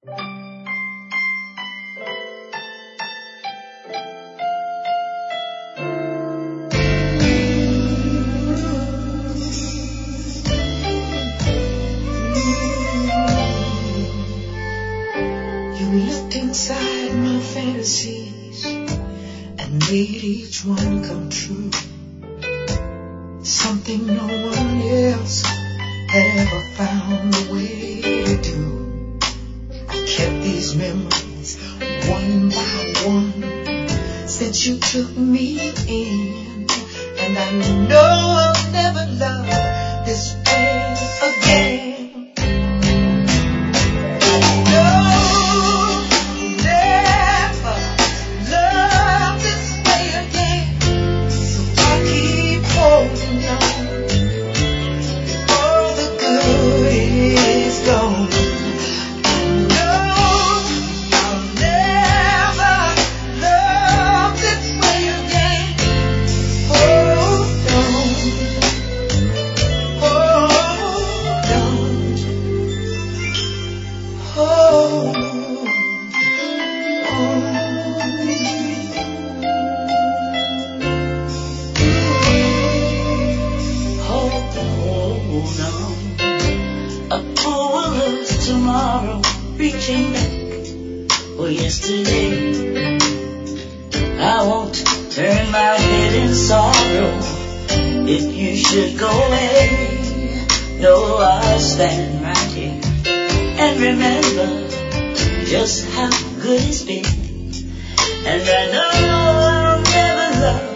Looked inside my fantasies and made each one come true. Something no one else had ever found a way to do. I kept these memories one by one since you took me in, and I know I'll never love this way again. Reaching back for yesterday, I won't turn my head in sorrow if you should go away. No, I'll stand right here and remember just how good it's been, and I know I'll never love